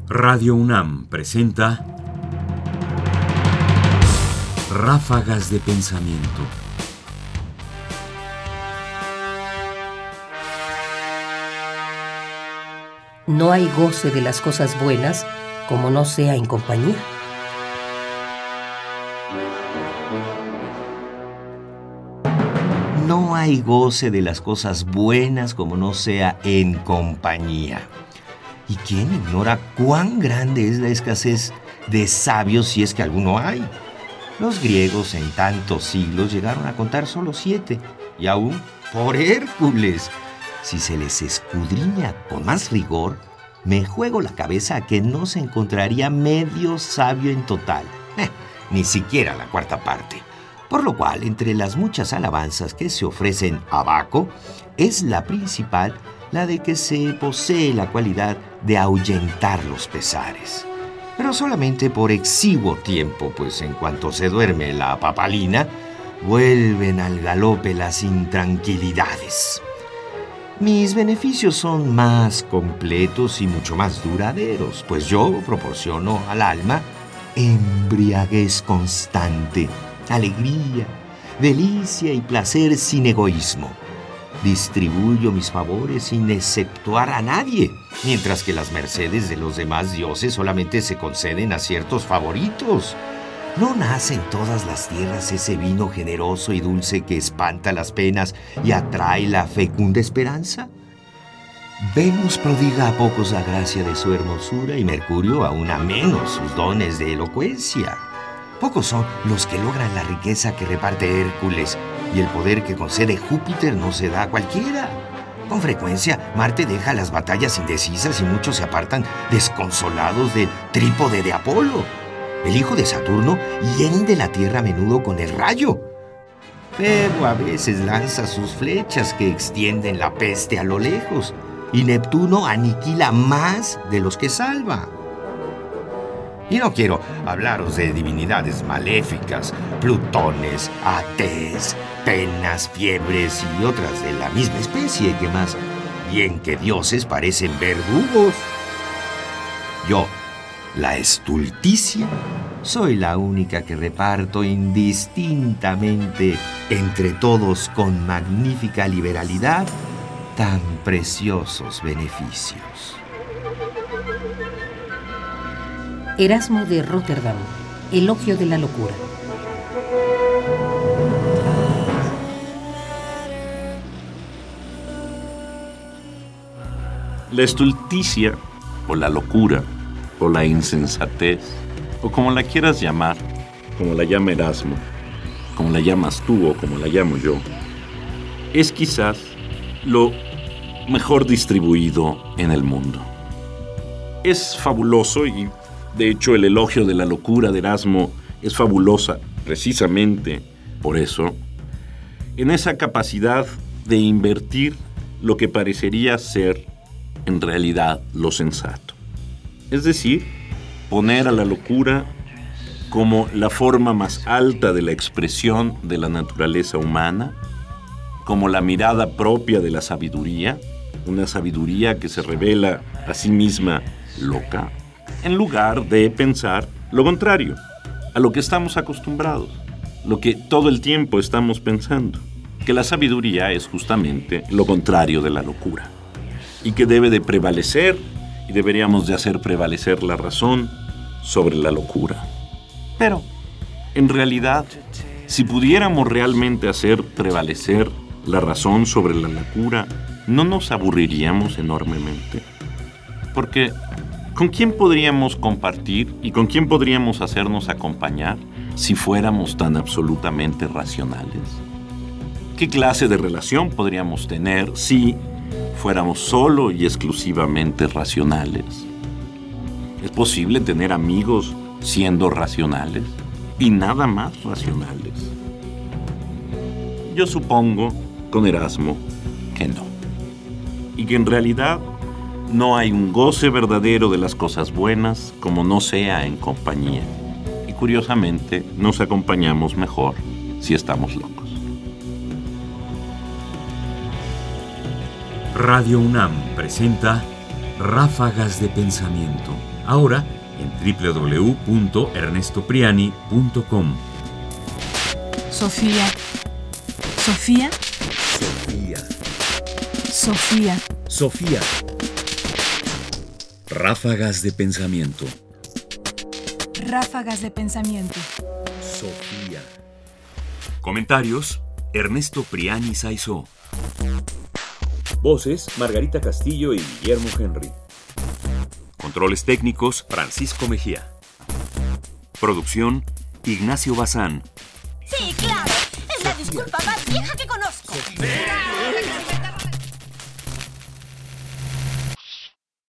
Radio UNAM presenta Ráfagas de Pensamiento. No hay goce de las cosas buenas como no sea en compañía. No hay goce de las cosas buenas como no sea en compañía. ¿Y quién ignora cuán grande es la escasez de sabios si es que alguno hay? Los griegos en tantos siglos llegaron a contar solo 7, y aún por Hércules. Si se les escudriña con más rigor, me juego la cabeza a que no se encontraría medio sabio en total, ni siquiera la cuarta parte. Por lo cual, entre las muchas alabanzas que se ofrecen a Baco, es la principal la de que se posee la cualidad de ahuyentar los pesares. Pero solamente por exiguo tiempo, pues en cuanto se duerme la papalina, vuelven al galope las intranquilidades. Mis beneficios son más completos y mucho más duraderos, pues yo proporciono al alma embriaguez constante, alegría, delicia y placer sin egoísmo. Distribuyo mis favores sin exceptuar a nadie, mientras que las mercedes de los demás dioses solamente se conceden a ciertos favoritos. ¿No nace en todas las tierras ese vino generoso y dulce que espanta las penas y atrae la fecunda esperanza? Venus prodiga a pocos la gracia de su hermosura y Mercurio aún a menos sus dones de elocuencia. Pocos son los que logran la riqueza que reparte Hércules, y el poder que concede Júpiter no se da a cualquiera. Con frecuencia, Marte deja las batallas indecisas y muchos se apartan desconsolados del trípode de Apolo. El hijo de Saturno hiende la tierra a menudo con el rayo. Febo a veces lanza sus flechas que extienden la peste a lo lejos, y Neptuno aniquila más de los que salva. Y no quiero hablaros de divinidades maléficas, plutones, atees, penas, fiebres y otras de la misma especie que más bien que dioses parecen verdugos. Yo, la estulticia, soy la única que reparto indistintamente entre todos con magnífica liberalidad tan preciosos beneficios. Erasmo de Róterdam, Elogio de la locura. La estulticia, o la locura, o la insensatez, o como la quieras llamar, como la llama Erasmo, como la llamas tú o como la llamo yo, es quizás lo mejor distribuido en el mundo. Es fabuloso y, de hecho, el elogio de la locura de Erasmo es fabulosa precisamente por eso, en esa capacidad de invertir lo que parecería ser en realidad lo sensato. Es decir, poner a la locura como la forma más alta de la expresión de la naturaleza humana, como la mirada propia de la sabiduría, una sabiduría que se revela a sí misma loca, en lugar de pensar lo contrario, a lo que estamos acostumbrados, lo que todo el tiempo estamos pensando, que la sabiduría es justamente lo contrario de la locura, y que debe de prevalecer, y deberíamos de hacer prevalecer la razón sobre la locura. Pero, en realidad, si pudiéramos realmente hacer prevalecer la razón sobre la locura, ¿no nos aburriríamos enormemente? Porque ¿con quién podríamos compartir y con quién podríamos hacernos acompañar si fuéramos tan absolutamente racionales? ¿Qué clase de relación podríamos tener si fuéramos solo y exclusivamente racionales? ¿Es posible tener amigos siendo racionales y nada más racionales? Yo supongo, con Erasmo, que no. Y que en realidad no hay un goce verdadero de las cosas buenas como no sea en compañía. Y curiosamente nos acompañamos mejor si estamos locos. Radio UNAM presenta Ráfagas de pensamiento. Ahora en www.ernestopriani.com. Sofía. Sofía. Sofía. Sofía. Sofía. Ráfagas de pensamiento. Ráfagas de pensamiento. Sofía. Comentarios: Ernesto Priani Saizó. Voces: Margarita Castillo y Guillermo Henry. Controles técnicos: Francisco Mejía. Producción: Ignacio Bazán. Sí, claro. Es la disculpa más vieja que conozco.